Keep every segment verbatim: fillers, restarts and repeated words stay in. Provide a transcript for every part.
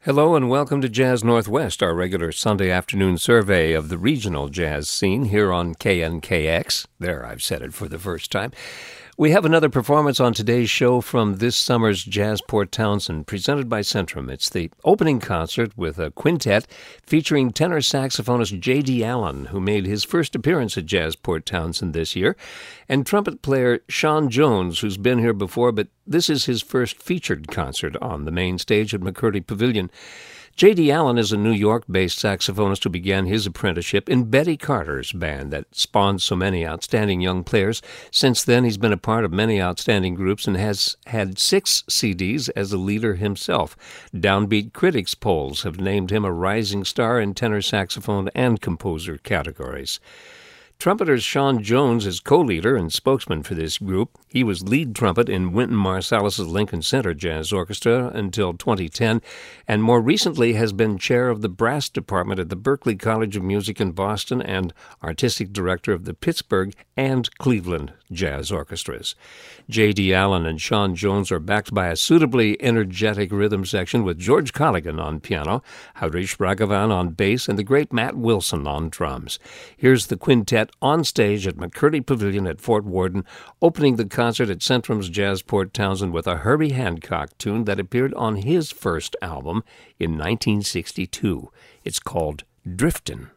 Hello and welcome to Jazz Northwest, our regular Sunday afternoon survey of the regional jazz scene here on K N K X. There, I've said it for the first time. We have another performance on today's show from this summer's Jazz Port Townsend, presented by Centrum. It's the opening concert with a quintet featuring tenor saxophonist J D. Allen, who made his first appearance at Jazz Port Townsend this year, and trumpet player Sean Jones, who's been here before, but this is his first featured concert on the main stage at McCurdy Pavilion. J D. Allen is a New York-based saxophonist who began his apprenticeship in Betty Carter's band that spawned so many outstanding young players. Since then, he's been a part of many outstanding groups and has had six C Ds as a leader himself. Downbeat Critics polls have named him a rising star in tenor saxophone and composer categories. Trumpeter Sean Jones is co-leader and spokesman for this group. He was lead trumpet in Wynton Marsalis' Lincoln Center Jazz Orchestra until twenty ten, and more recently has been chair of the brass department at the Berklee College of Music in Boston and artistic director of the Pittsburgh and Cleveland Jazz Orchestras. J D. Allen and Sean Jones are backed by a suitably energetic rhythm section with George Colligan on piano, Harish Raghavan on bass, and the great Matt Wilson on drums. Here's the quintet on stage at McCurdy Pavilion at Fort Worden, opening the concert at Centrum's Jazz Port Townsend with a Herbie Hancock tune that appeared on his first album in nineteen sixty-two. It's called Driftin'.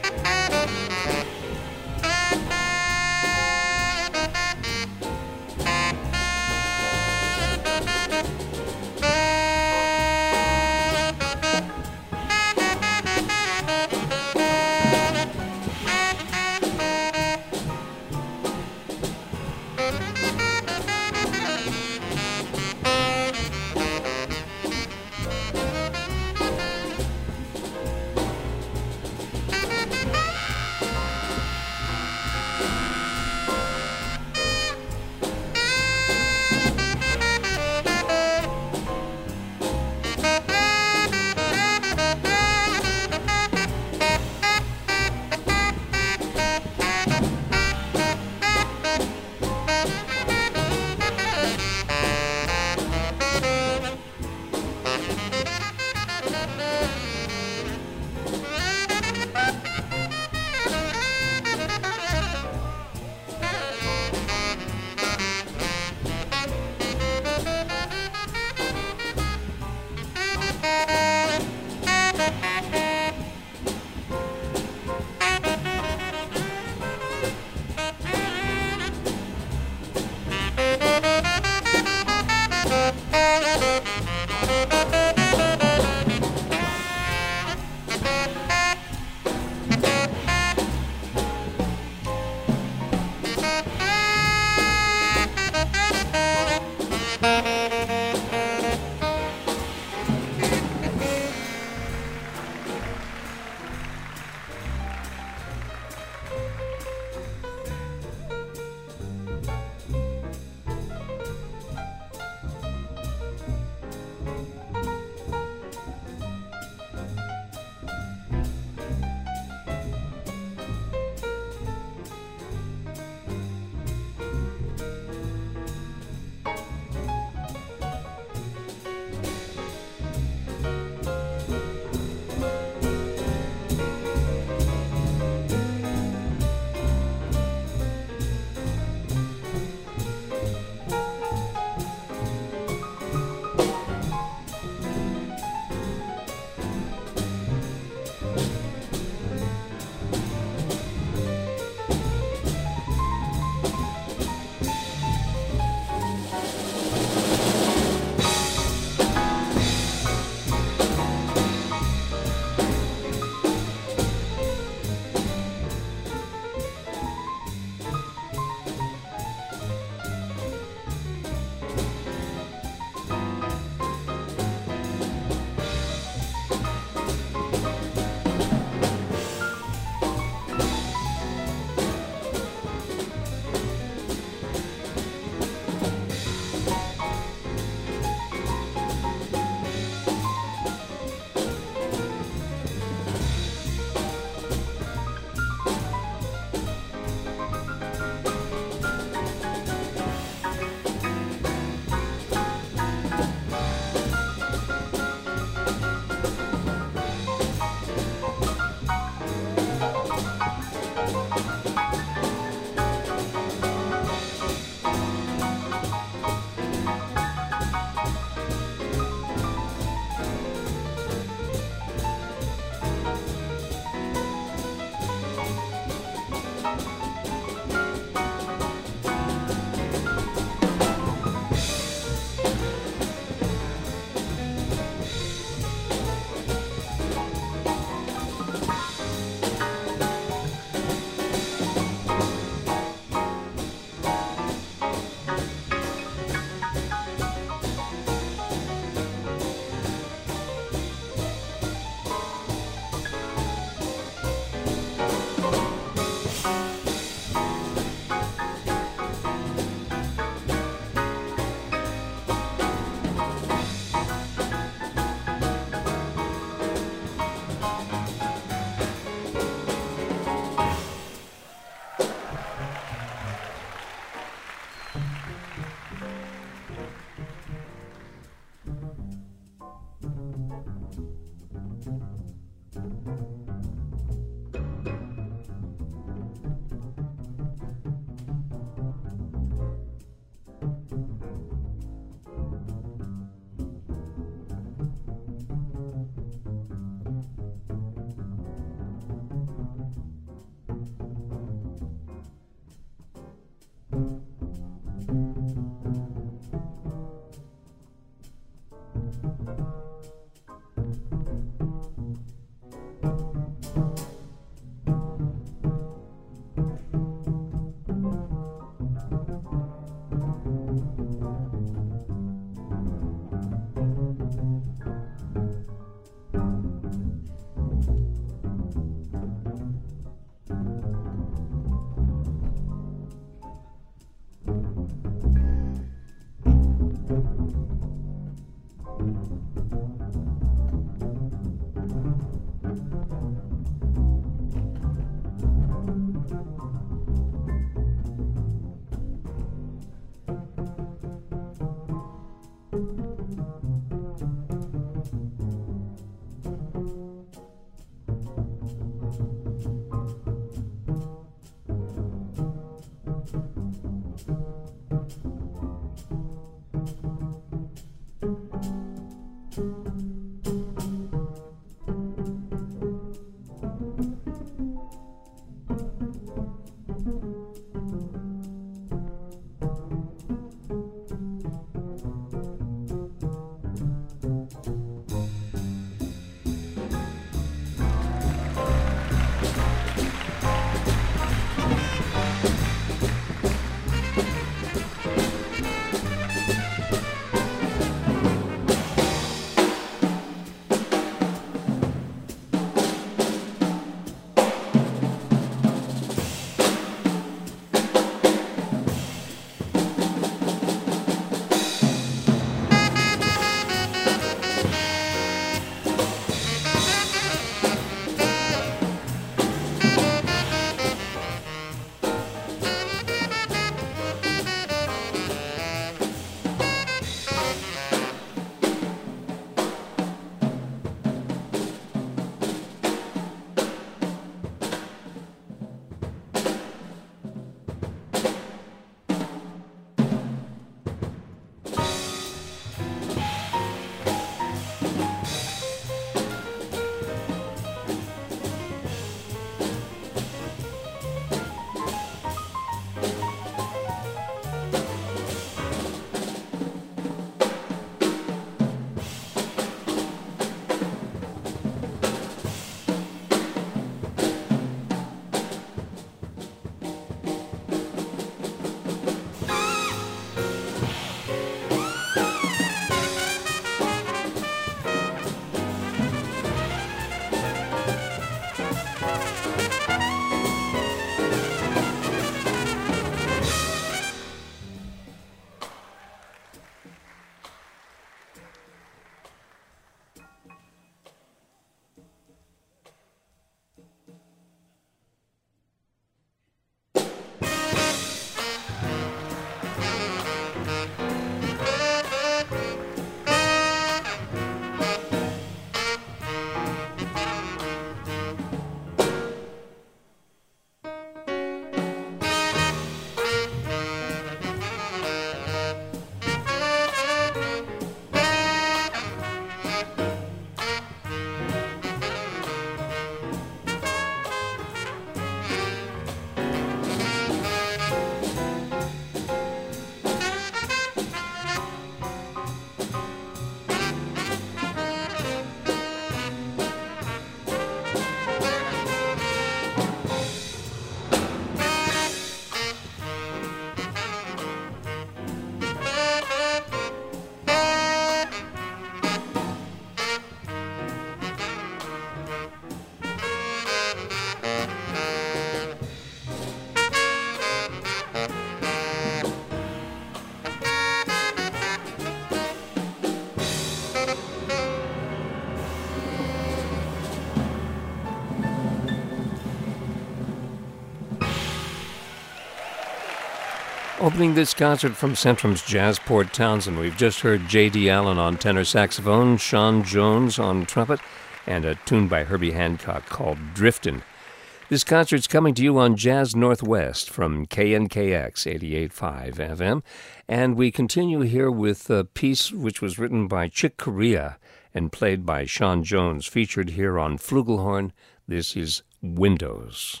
Opening this concert from Centrum's Jazz Port Townsend, we've just heard J D. Allen on tenor saxophone, Sean Jones on trumpet, and a tune by Herbie Hancock called Driftin'. This concert's coming to you on Jazz Northwest from K N K X eighty-eight point five F M, and we continue here with a piece which was written by Chick Corea and played by Sean Jones, featured here on flugelhorn. This is Windows.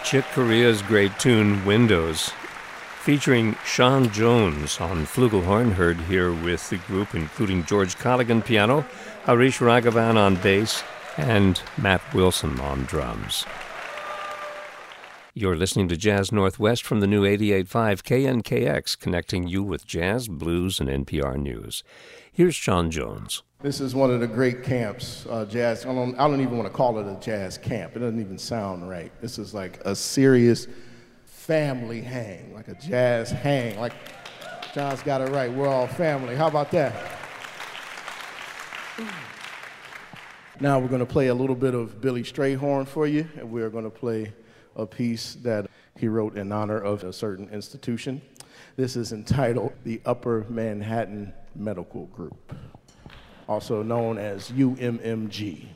Chick Corea's great tune, Windows, featuring Sean Jones on flugelhorn, heard here with the group, including George Colligan piano, Harish Raghavan on bass, and Matt Wilson on drums. You're listening to Jazz Northwest from the new eighty-eight point five K N K X, connecting you with jazz, blues, and N P R news. Here's Sean Jones. This is one of the great camps, uh, jazz. I don't, I don't even want to call it a jazz camp. It doesn't even sound right. This is like a serious family hang, like a jazz hang. Like John's got it right. We're all family. How about that? Now we're going to play a little bit of Billy Strayhorn for you, and we're going to play a piece that he wrote in honor of a certain institution. This is entitled The Upper Manhattan Medical Group, also known as U M M G.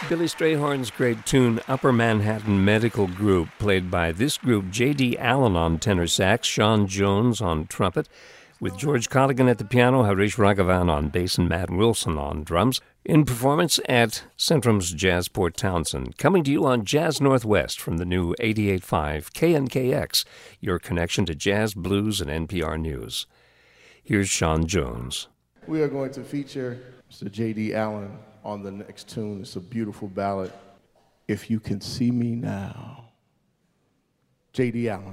Billy Strayhorn's great tune, Upper Manhattan Medical Group, played by this group, J D. Allen on tenor sax, Sean Jones on trumpet, with George Colligan at the piano, Harish Raghavan on bass, and Matt Wilson on drums, in performance at Centrum's Jazz Port Townsend. Coming to you on Jazz Northwest from the new eighty-eight point five K N K X, your connection to jazz, blues, and N P R News. Here's Sean Jones. We are going to feature Mister J D. Allen on the next tune. It's a beautiful ballad, If You Can See Me Now. J D. Allen.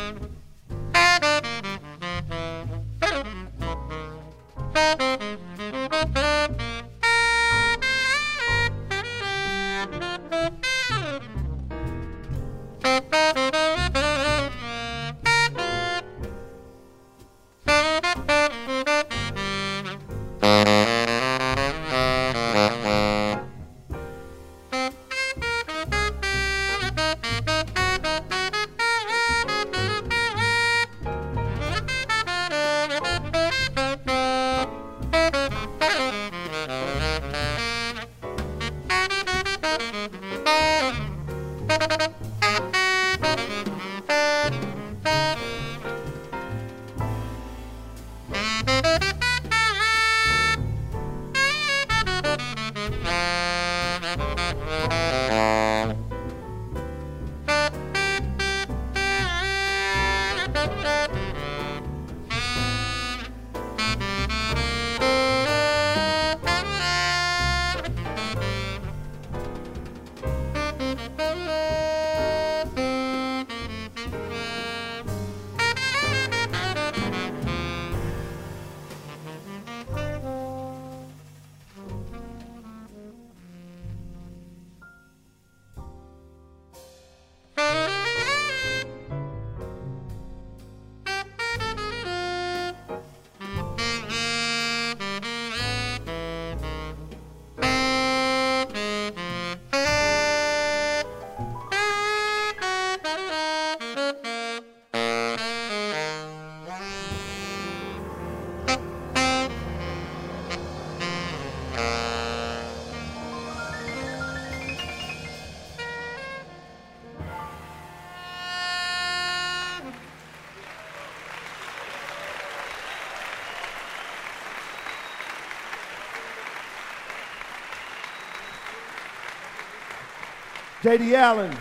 Thank you. J D. Allen.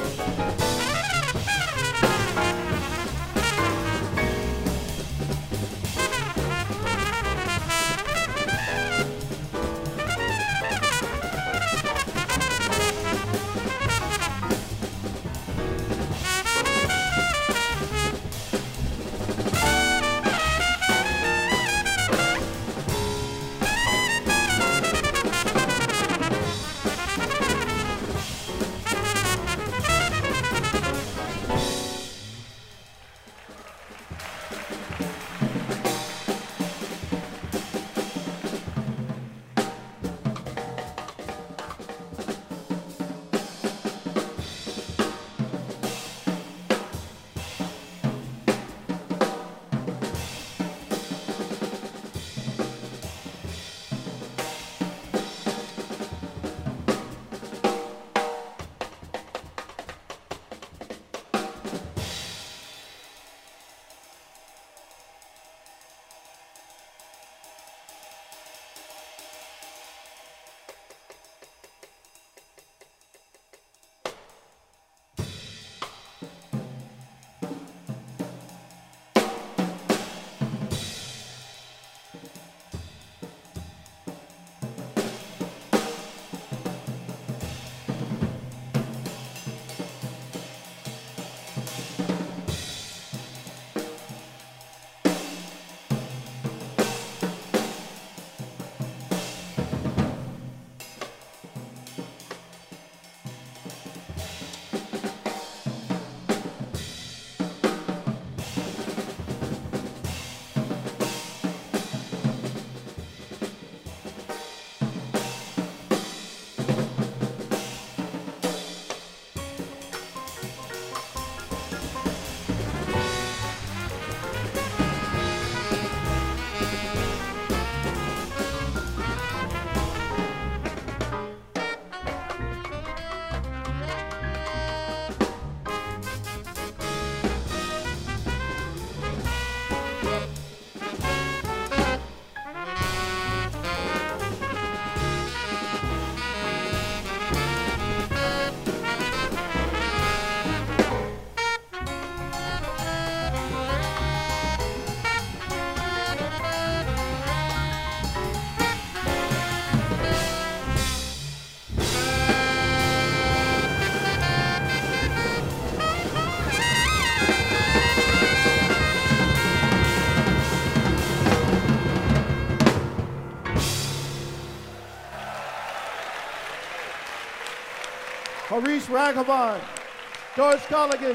Maurice Raghavan, George Culligan,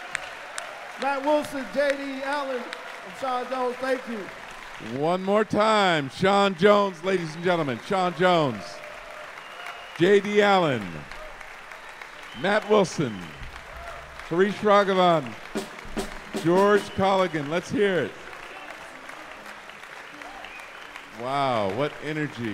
Matt Wilson, J D Allen, and Sean Jones. Thank you. One more time, Sean Jones, ladies and gentlemen. Sean Jones, J D Allen, Matt Wilson, Harish Raghavan, George Colligan. Let's hear it. Wow, what energy.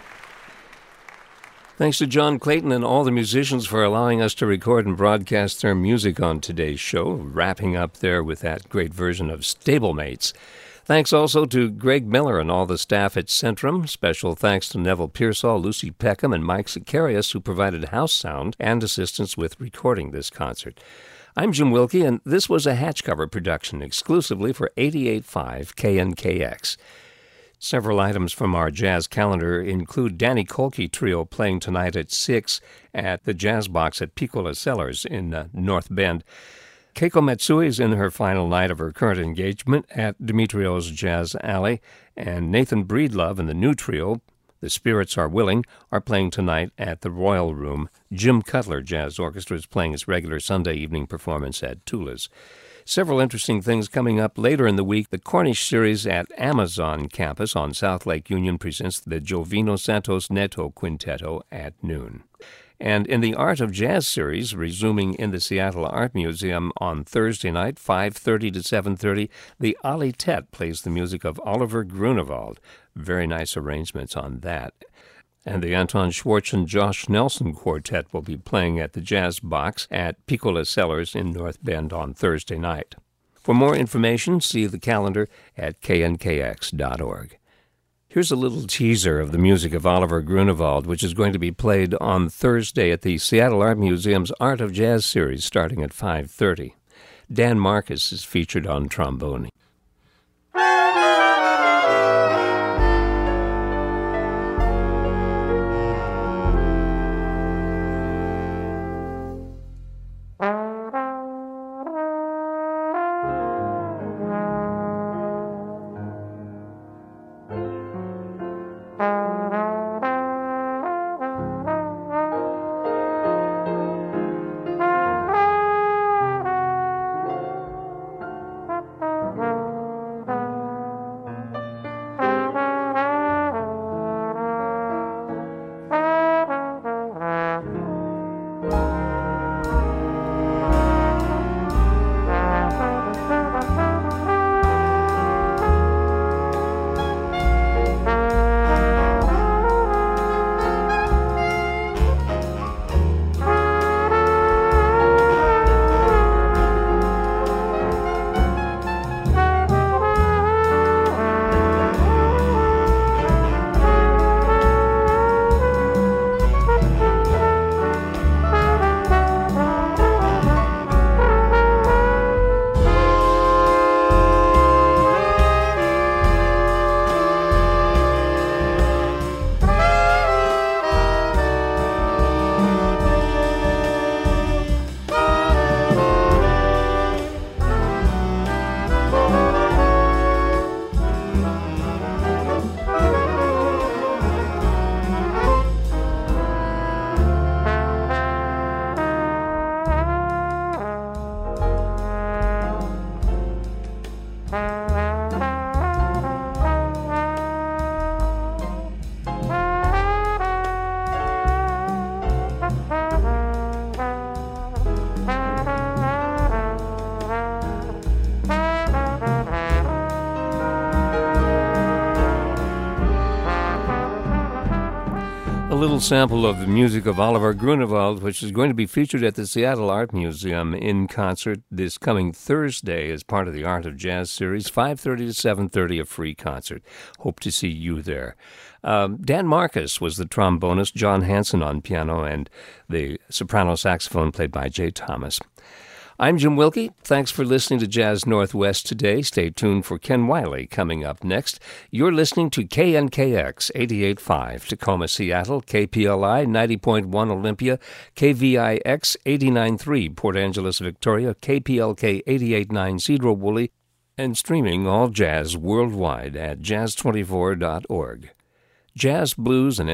Thanks to John Clayton and all the musicians for allowing us to record and broadcast their music on today's show, wrapping up there with that great version of Stablemates. Thanks also to Greg Miller and all the staff at Centrum. Special thanks to Neville Pearsall, Lucy Peckham, and Mike Sicarius, who provided house sound and assistance with recording this concert. I'm Jim Wilkie, and this was a Hatch Cover production exclusively for eighty-eight point five K N K X. Several items from our jazz calendar include Danny Kolke Trio playing tonight at six at the Jazz Box at Piccola Cellars in uh, North Bend. Keiko Matsui is in her final night of her current engagement at Dimitrio's Jazz Alley, and Nathan Breedlove and the new trio, The Spirits Are Willing, are playing tonight at the Royal Room. Jim Cutler Jazz Orchestra is playing its regular Sunday evening performance at Tula's. Several interesting things coming up later in the week. The Cornish series at Amazon campus on South Lake Union presents the Jovino Santos Neto Quintetto at noon. And in the Art of Jazz series, resuming in the Seattle Art Museum on Thursday night, five thirty to seven thirty, the Ali Tet plays the music of Oliver Grunewald. Very nice arrangements on that. And the Anton Schwartz and Josh Nelson Quartet will be playing at the Jazz Box at Piccola Cellars in North Bend on Thursday night. For more information, see the calendar at K N K X dot org. Here's a little teaser of the music of Oliver Grunewald, which is going to be played on Thursday at the Seattle Art Museum's Art of Jazz series starting at five thirty. Dan Marcus is featured on trombone. A little sample of the music of Oliver Grunewald, which is going to be featured at the Seattle Art Museum in concert this coming Thursday as part of the Art of Jazz series, five thirty to seven thirty, a free concert. Hope to see you there. Um, Dan Marcus was the trombonist, John Hanson on piano, and the soprano saxophone played by Jay Thomas. I'm Jim Wilkie. Thanks for listening to Jazz Northwest today. Stay tuned for Ken Wiley coming up next. You're listening to K N K X eighty-eight point five, Tacoma, Seattle, K P L I ninety point one Olympia, K V I X eighty-nine point three Port Angeles, Victoria, K P L K eighty-eight point nine Cedro Woolley, and streaming all jazz worldwide at jazz twenty-four dot org. Jazz, blues, and